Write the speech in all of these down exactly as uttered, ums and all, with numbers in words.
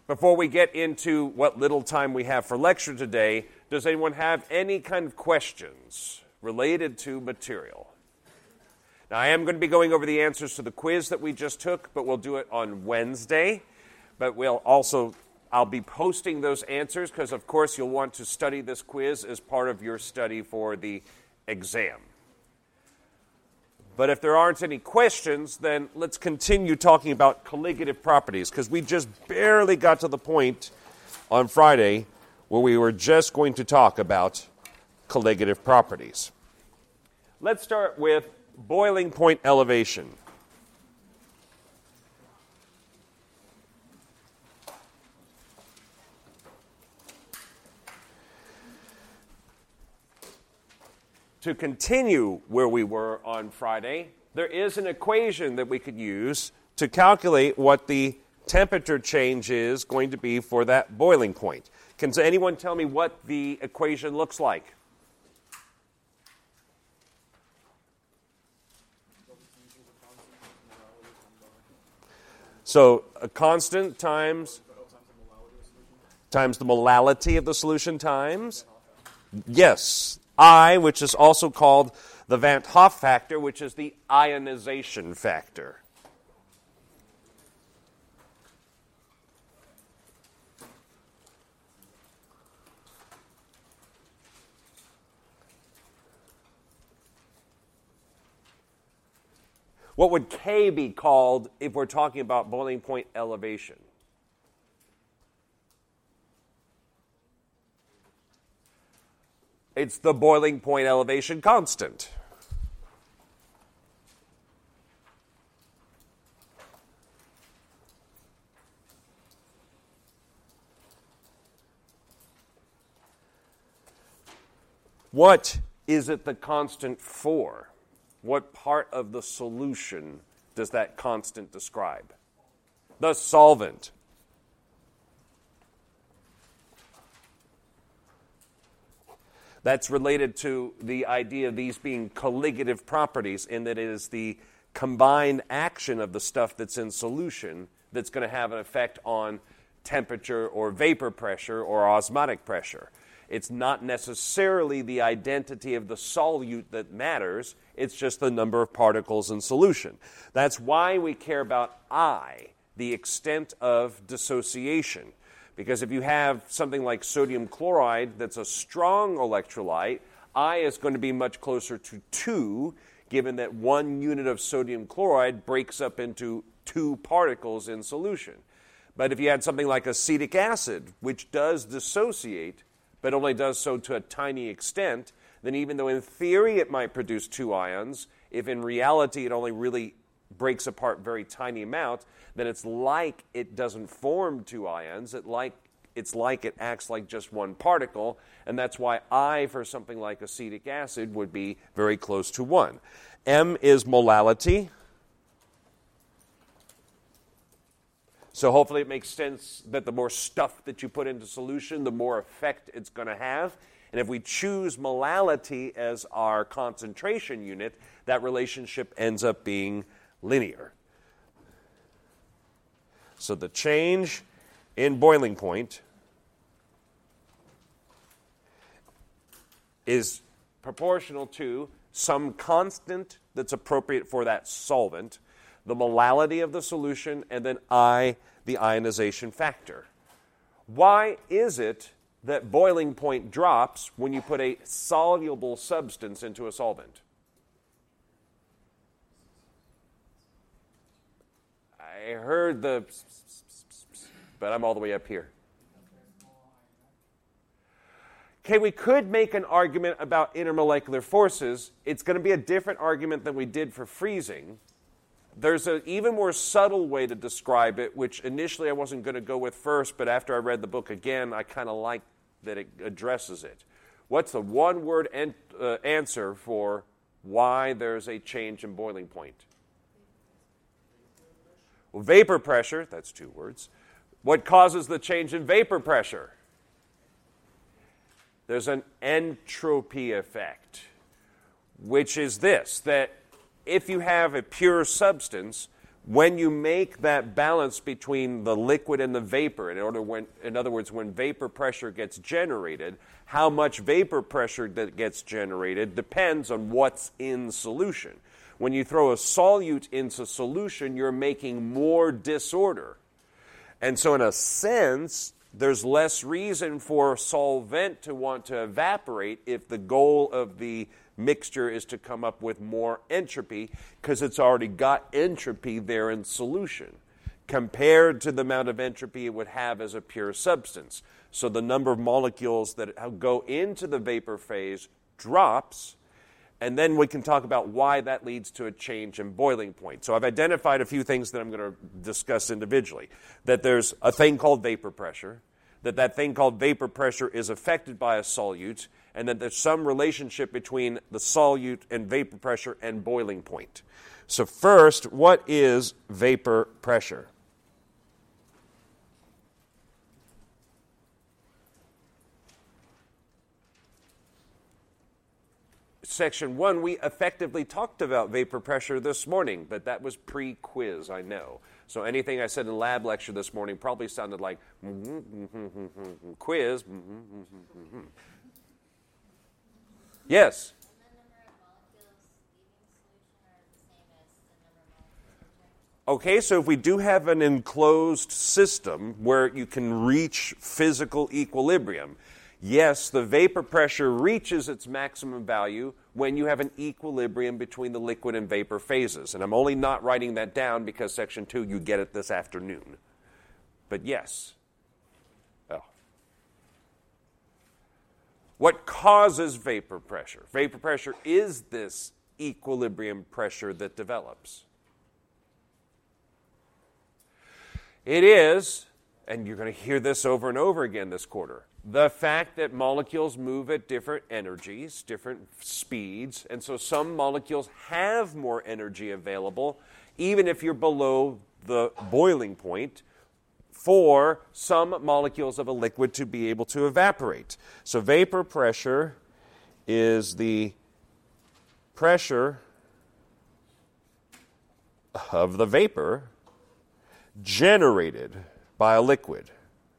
Before we get into what little time we have for lecture today, does anyone have any kind of questions related to material? Now, I am going to be going over the answers to the quiz that we just took, but we'll do it on Wednesday. But we'll also, I'll be posting those answers because, of course, you'll want to study this quiz as part of your study for the exam. But if there aren't any questions, then let's continue talking about colligative properties, because we just barely got to the point on Friday where we were just going to talk about colligative properties. Let's start with boiling point elevation. To continue where we were on Friday, there is an equation that we could use to calculate what the temperature change is going to be for that boiling point. Can anyone tell me what the equation looks like? So a constant times times the molality of the solution times, yes, I, which is also called the Van't Hoff factor, which is the ionization factor. What would K be called if we're talking about boiling point elevation? It's the boiling point elevation constant. What is it the constant for? What part of the solution does that constant describe? The solvent. That's related to the idea of these being colligative properties, in that it is the combined action of the stuff that's in solution that's going to have an effect on temperature or vapor pressure or osmotic pressure. It's not necessarily the identity of the solute that matters. It's just the number of particles in solution. That's why we care about I, the extent of dissociation. Because if you have something like sodium chloride that's a strong electrolyte, I is going to be much closer to two, given that one unit of sodium chloride breaks up into two particles in solution. But if you had something like acetic acid, which does dissociate, but only does so to a tiny extent, then even though in theory it might produce two ions, if in reality it only really breaks apart very tiny amount, then it's like it doesn't form two ions. It like, it's like it acts like just one particle, and that's why I, for something like acetic acid, would be very close to one. M is molality. So hopefully it makes sense that the more stuff that you put into solution, the more effect it's going to have. And if we choose molality as our concentration unit, that relationship ends up being linear. So the change in boiling point is proportional to some constant that's appropriate for that solvent, the molality of the solution, and then I, the ionization factor. Why is it that boiling point drops when you put a soluble substance into a solvent? I heard the, but I'm all the way up here. Okay, we could make an argument about intermolecular forces. It's going to be a different argument than we did for freezing. There's an even more subtle way to describe it, which initially I wasn't going to go with first, but after I read the book again, I kind of like that it addresses it. What's the one-word en- uh, answer for why there's a change in boiling point? Well, vapor pressure, that's two words. What causes the change in vapor pressure? There's an entropy effect, which is this, that if you have a pure substance, when you make that balance between the liquid and the vapor, in, order when, in other words, when vapor pressure gets generated, how much vapor pressure that gets generated depends on what's in solution. When you throw a solute into solution, you're making more disorder. And so in a sense, there's less reason for a solvent to want to evaporate if the goal of the mixture is to come up with more entropy, because it's already got entropy there in solution compared to the amount of entropy it would have as a pure substance. So the number of molecules that go into the vapor phase drops, and then we can talk about why that leads to a change in boiling point. So I've identified a few things that I'm going to discuss individually. That there's a thing called vapor pressure, that that thing called vapor pressure is affected by a solute, and that there's some relationship between the solute and vapor pressure and boiling point. So first, what is vapor pressure? Section one, we effectively talked about vapor pressure this morning, but that was pre-quiz, I know. So anything I said in lab lecture this morning probably sounded like mm-hmm, mm-hmm, mm-hmm, quiz. Mm-hmm, mm-hmm, mm-hmm. Yes? Okay, so if we do have an enclosed system where you can reach physical equilibrium, yes, the vapor pressure reaches its maximum value when you have an equilibrium between the liquid and vapor phases. And I'm only not writing that down because section two, you get it this afternoon. But yes. Oh. What causes vapor pressure? Vapor pressure is this equilibrium pressure that develops. It is, and you're going to hear this over and over again this quarter, the fact that molecules move at different energies, different speeds, and so some molecules have more energy available, even if you're below the boiling point, for some molecules of a liquid to be able to evaporate. So vapor pressure is the pressure of the vapor generated by a liquid.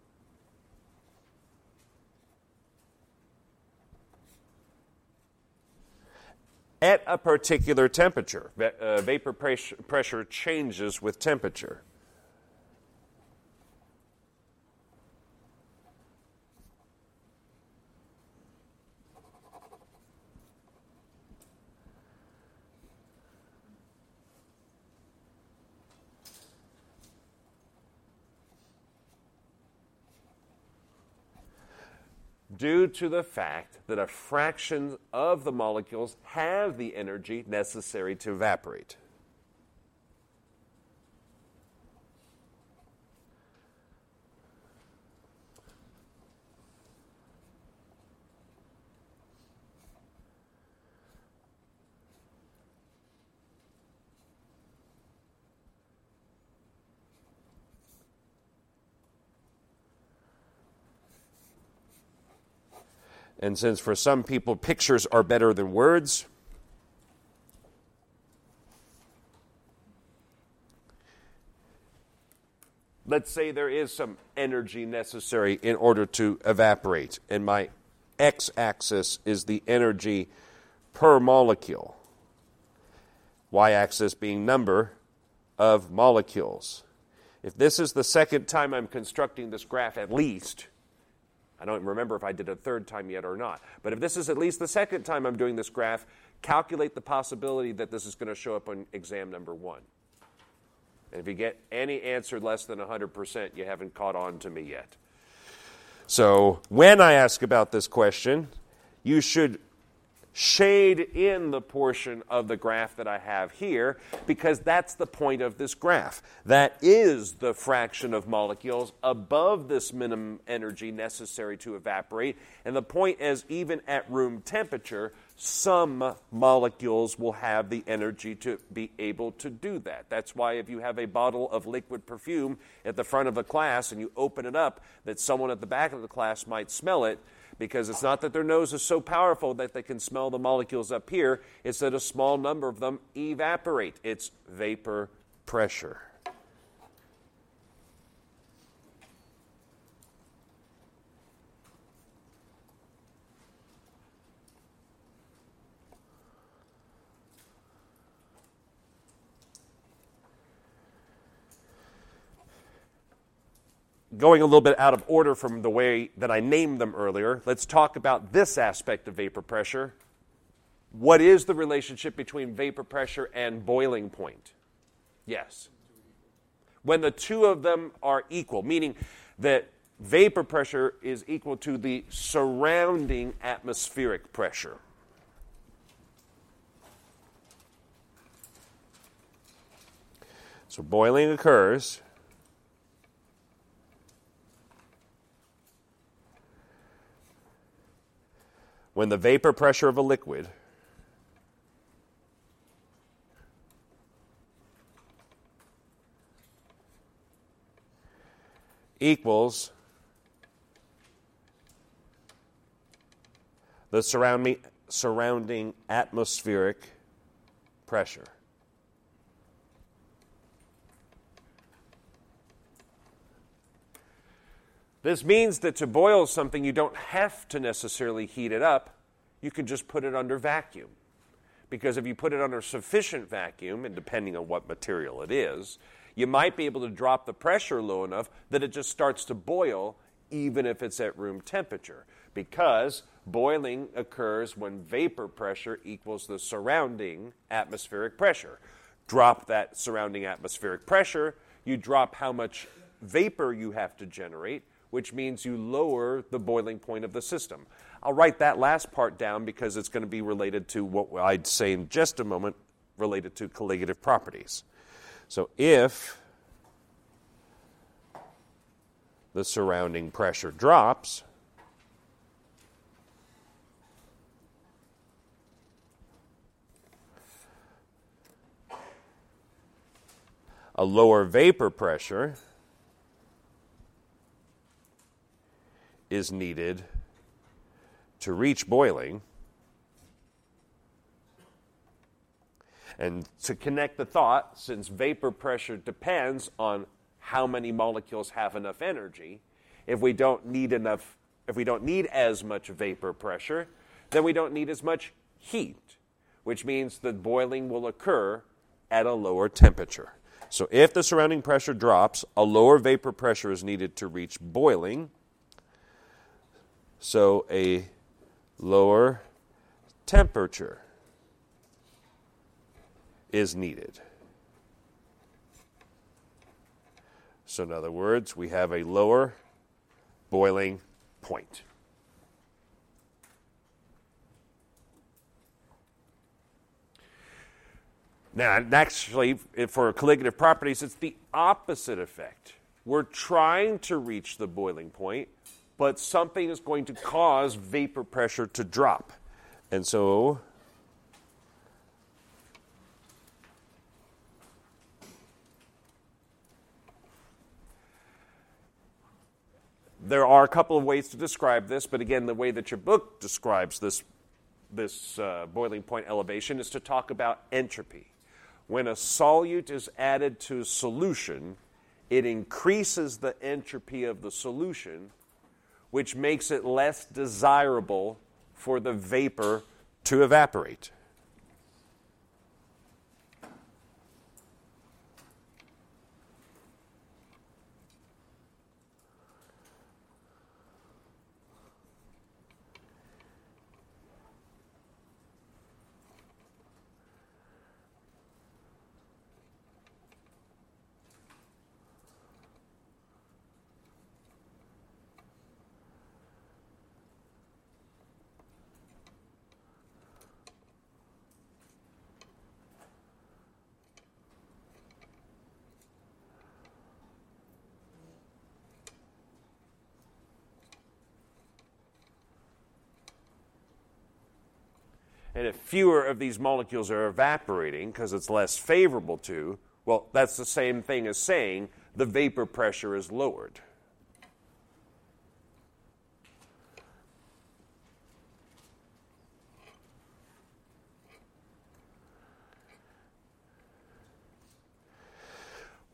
At a particular temperature. Uh, vapor pressure, pressure changes with temperature. Due to the fact that a fraction of the molecules have the energy necessary to evaporate. And since for some people pictures are better than words, let's say there is some energy necessary in order to evaporate, and my x-axis is the energy per molecule, y-axis being number of molecules. If this is the second time I'm constructing this graph, at least, I don't remember if I did a third time yet or not. But if this is at least the second time I'm doing this graph, calculate the possibility that this is going to show up on exam number one. And if you get any answer less than one hundred percent, you haven't caught on to me yet. So when I ask about this question, you should shade in the portion of the graph that I have here, because that's the point of this graph. That is the fraction of molecules above this minimum energy necessary to evaporate. And the point is, even at room temperature, some molecules will have the energy to be able to do that. That's why if you have a bottle of liquid perfume at the front of a class and you open it up, that someone at the back of the class might smell it, because it's not that their nose is so powerful that they can smell the molecules up here. It's that a small number of them evaporate. It's vapor pressure. Going a little bit out of order from the way that I named them earlier, let's talk about this aspect of vapor pressure. What is the relationship between vapor pressure and boiling point? Yes. When the two of them are equal, meaning that vapor pressure is equal to the surrounding atmospheric pressure. So boiling occurs when the vapor pressure of a liquid equals the surrounding, surrounding atmospheric pressure. This means that to boil something, you don't have to necessarily heat it up. You can just put it under vacuum. Because if you put it under sufficient vacuum, and depending on what material it is, you might be able to drop the pressure low enough that it just starts to boil, even if it's at room temperature. Because boiling occurs when vapor pressure equals the surrounding atmospheric pressure. Drop that surrounding atmospheric pressure, you drop how much vapor you have to generate, which means you lower the boiling point of the system. I'll write that last part down because it's going to be related to what I'd say in just a moment, related to colligative properties. So if the surrounding pressure drops, a lower vapor pressure is needed to reach boiling. And to connect the thought, since vapor pressure depends on how many molecules have enough energy, if we don't need enough, if we don't need as much vapor pressure, then we don't need as much heat, which means that boiling will occur at a lower temperature. So if the surrounding pressure drops, a lower vapor pressure is needed to reach boiling. So a lower temperature is needed. So in other words, we have a lower boiling point. Now, actually, for colligative properties, it's the opposite effect. We're trying to reach the boiling point, but something is going to cause vapor pressure to drop. And so there are a couple of ways to describe this, but again, the way that your book describes this, this uh, boiling point elevation is to talk about entropy. When a solute is added to a solution, it increases the entropy of the solution, which makes it less desirable for the vapor to evaporate. And if fewer of these molecules are evaporating because it's less favorable to, well, that's the same thing as saying the vapor pressure is lowered.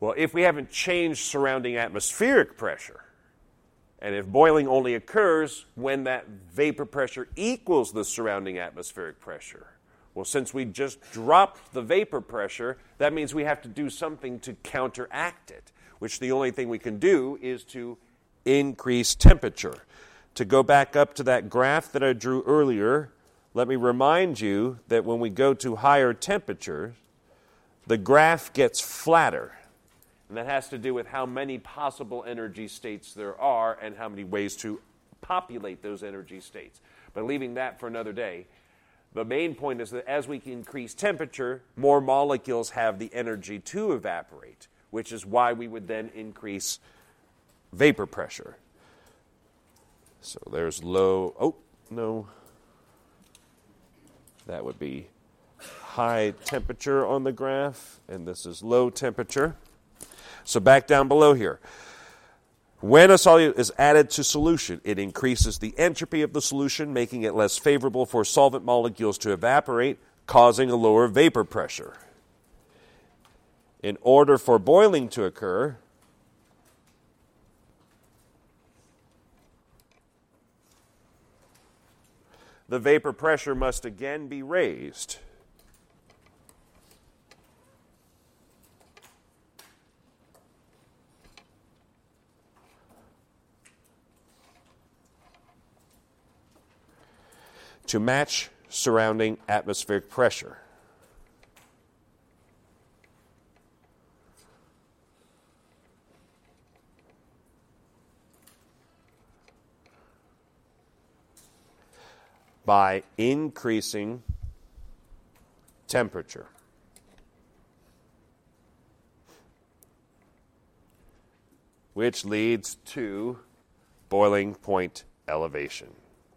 Well, if we haven't changed surrounding atmospheric pressure, and if boiling only occurs when that vapor pressure equals the surrounding atmospheric pressure, well, since we just dropped the vapor pressure, that means we have to do something to counteract it, which the only thing we can do is to increase temperature. To go back up to that graph that I drew earlier, let me remind you that when we go to higher temperatures, the graph gets flatter. And that has to do with how many possible energy states there are and how many ways to populate those energy states. But leaving that for another day, the main point is that as we increase temperature, more molecules have the energy to evaporate, which is why we would then increase vapor pressure. So there's low, oh, no. That would be high temperature on the graph, and this is low temperature. So back down below here. When a solute is added to solution, it increases the entropy of the solution, making it less favorable for solvent molecules to evaporate, causing a lower vapor pressure. In order for boiling to occur, the vapor pressure must again be raised. To match surrounding atmospheric pressure. By increasing temperature. Which leads to boiling point elevation.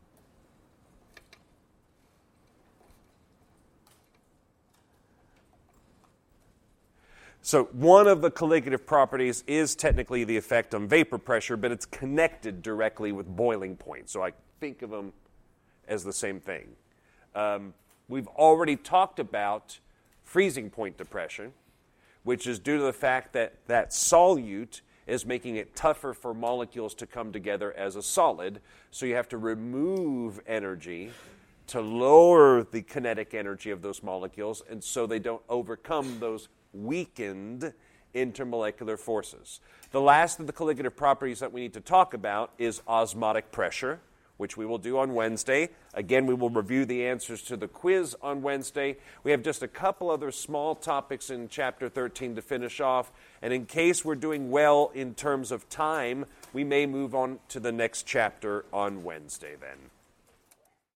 So one of the colligative properties is technically the effect on vapor pressure, but it's connected directly with boiling point. So I think of them as the same thing. Um, we've already talked about freezing point depression, which is due to the fact that that solute is making it tougher for molecules to come together as a solid. So you have to remove energy to lower the kinetic energy of those molecules, and so they don't overcome those weakened intermolecular forces. The last of the colligative properties that we need to talk about is osmotic pressure, which we will do on Wednesday. Again, we will review the answers to the quiz on Wednesday. We have just a couple other small topics in Chapter thirteen to finish off, and in case we're doing well in terms of time, we may move on to the next chapter on Wednesday then.